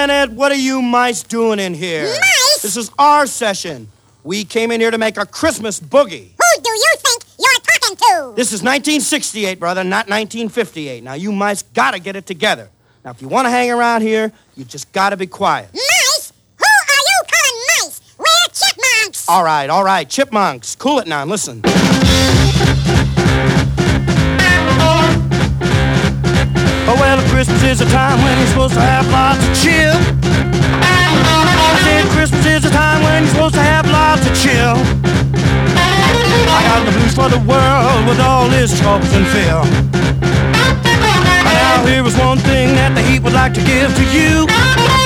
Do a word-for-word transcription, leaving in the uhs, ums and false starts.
Janet, what are you mice doing in here? Mice? This is our session. We came in here to make a Christmas boogie. Who do you think you're talking to? This is nineteen sixty-eight, brother, not nineteen fifty-eight. Now, you mice gotta get it together. Now, if you want to hang around here, you just gotta be quiet. Mice? Who are you calling mice? We're chipmunks. All right, all right, chipmunks. Cool it now, listen. Oh, well, Christmas is a time when you're supposed to have lots of chill. I said Christmas is a time when you're supposed to have lots of chill. I got the blues for the world with all its troubles and fill. Now here is one thing that the heat would like to give to you.